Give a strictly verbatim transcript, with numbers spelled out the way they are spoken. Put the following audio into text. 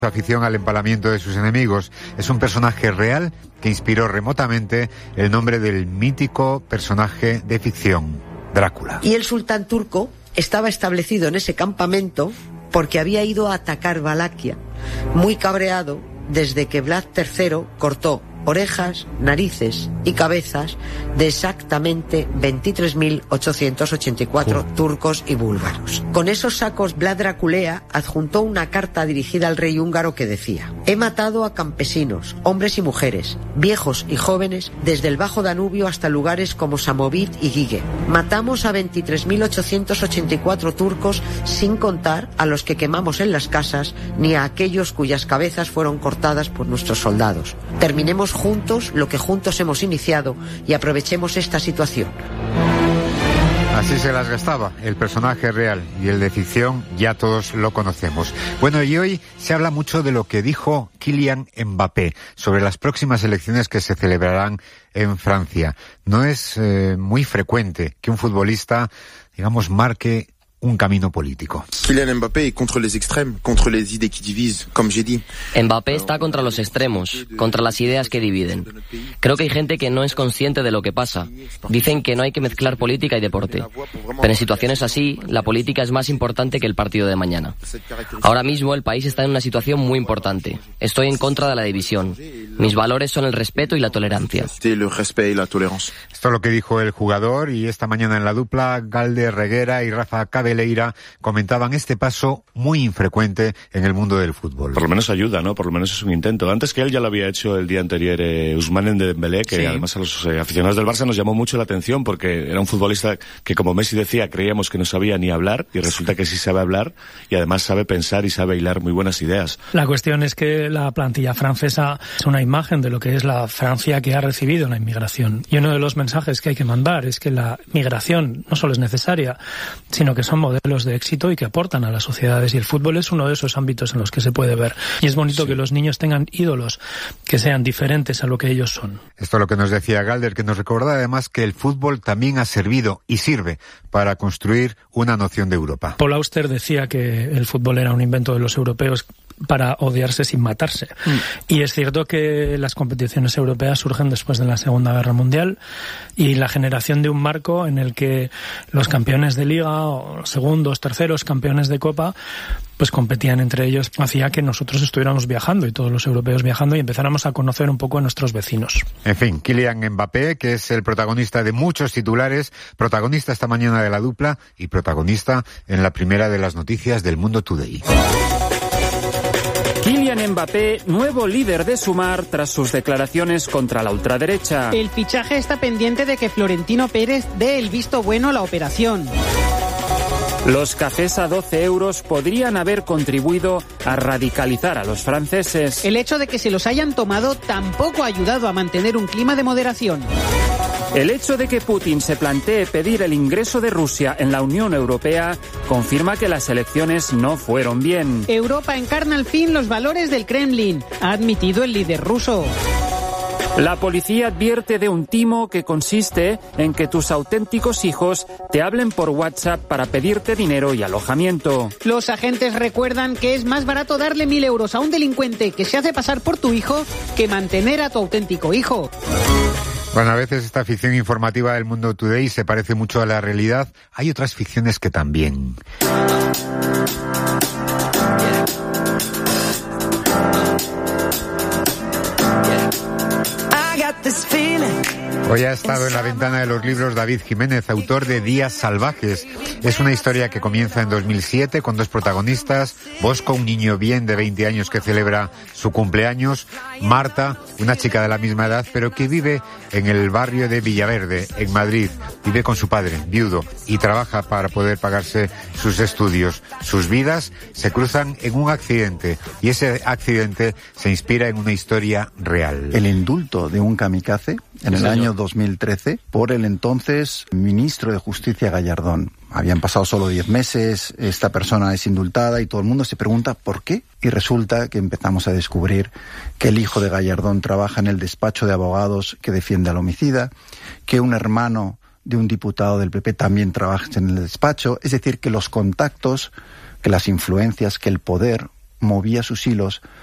afición al empalamiento de sus enemigos. Es un personaje real que inspiró remotamente el nombre del mítico personaje de ficción, Drácula. Y el sultán turco estaba establecido en ese campamento porque había ido a atacar Valaquia, muy cabreado desde que Vlad tercero cortó orejas, narices y cabezas de exactamente veintitrés mil ochocientos ochenta y cuatro oh. turcos y búlgaros. Con esos sacos, Vlad Draculea adjuntó una carta dirigida al rey húngaro que decía: he matado a campesinos, hombres y mujeres, viejos y jóvenes, desde el Bajo Danubio hasta lugares como Samovid y Gige. Matamos a veintitrés mil ochocientos ochenta y cuatro turcos, sin contar a los que quemamos en las casas, ni a aquellos cuyas cabezas fueron cortadas por nuestros soldados. Terminemos juntos lo que juntos hemos iniciado y aprovechemos esta situación. Así se las gastaba el personaje real, y el de ficción ya todos lo conocemos. Bueno, y hoy se habla mucho de lo que dijo Kylian Mbappé sobre las próximas elecciones que se celebrarán en Francia. No es eh, muy frecuente que un futbolista, digamos, marque un camino político. Kylian Mbappé est contre les extrêmes, contre les idées qui divisent, comme j'ai dit. Mbappé está contra los extremos, contra las ideas que dividen. Creo que hay gente que no es consciente de lo que pasa. Dicen que no hay que mezclar política y deporte. Pero en situaciones así, la política es más importante que el partido de mañana. Ahora mismo el país está en una situación muy importante. Estoy en contra de la división. Mis valores son el respeto y la tolerancia. Esto es lo que dijo el jugador, y esta mañana en la dupla, Galder Reguera y Rafa Cabe Leira comentaban este paso muy infrecuente en el mundo del fútbol. Por lo menos ayuda, ¿no? Por lo menos es un intento. Antes que él ya lo había hecho el día anterior eh, Ousmane Dembélé, que sí. Además a los eh, aficionados del Barça nos llamó mucho la atención porque era un futbolista que, como Messi decía, creíamos que no sabía ni hablar, y resulta que sí sabe hablar, y además sabe pensar y sabe hilar muy buenas ideas. La cuestión es que la plantilla francesa es una imagen de lo que es la Francia que ha recibido la inmigración. Y uno de los mensajes que hay que mandar es que la migración no solo es necesaria, sino que son modelos de éxito y que aportan a las sociedades, y el fútbol es uno de esos ámbitos en los que se puede ver. Y es bonito sí. que los niños tengan ídolos que sean diferentes a lo que ellos son. Esto es lo que nos decía Galder, que nos recordaba además que el fútbol también ha servido y sirve para construir una noción de Europa. Paul Auster decía que el fútbol era un invento de los europeos para odiarse sin matarse. Mm. Y es cierto que las competiciones europeas surgen después de la Segunda Guerra Mundial, y la generación de un marco en el que los campeones de liga o los segundos, terceros campeones de copa pues competían entre ellos, hacía que nosotros estuviéramos viajando, y todos los europeos viajando, y empezáramos a conocer un poco a nuestros vecinos. En fin, Kylian Mbappé, que es el protagonista de muchos titulares, protagonista esta mañana de la dupla y protagonista en la primera de las noticias del Mundo Today. Kylian Mbappé, nuevo líder de Sumar tras sus declaraciones contra la ultraderecha. El fichaje está pendiente de que Florentino Pérez dé el visto bueno a la operación. Los cafés a doce euros podrían haber contribuido a radicalizar a los franceses. El hecho de que se los hayan tomado tampoco ha ayudado a mantener un clima de moderación. El hecho de que Putin se plantee pedir el ingreso de Rusia en la Unión Europea confirma que las elecciones no fueron bien. Europa encarna al fin los valores del Kremlin, ha admitido el líder ruso. La policía advierte de un timo que consiste en que tus auténticos hijos te hablen por WhatsApp para pedirte dinero y alojamiento. Los agentes recuerdan que es más barato darle mil euros a un delincuente que se hace pasar por tu hijo que mantener a tu auténtico hijo. Bueno, a veces esta ficción informativa del Mundo Today se parece mucho a la realidad. Hay otras ficciones que también. Hoy ha estado en la ventana de los libros David Jiménez, autor de Días Salvajes. Es una historia que comienza en dos mil siete con dos protagonistas: Bosco, un niño bien de veinte años que celebra su cumpleaños; Marta, una chica de la misma edad pero que vive en el barrio de Villaverde, en Madrid. Vive con su padre, viudo, y trabaja para poder pagarse sus estudios. Sus vidas se cruzan en un accidente, y ese accidente se inspira en una historia real. El indulto de un kamikaze en el año dos mil trece por el entonces ministro de Justicia Gallardón. Habían pasado solo diez meses, esta persona es indultada y todo el mundo se pregunta ¿por qué? Y resulta que empezamos a descubrir que el hijo de Gallardón trabaja en el despacho de abogados que defiende al homicida, que un hermano de un diputado del P P también trabaja en el despacho. Es decir, que los contactos, que las influencias, que el poder movía sus hilos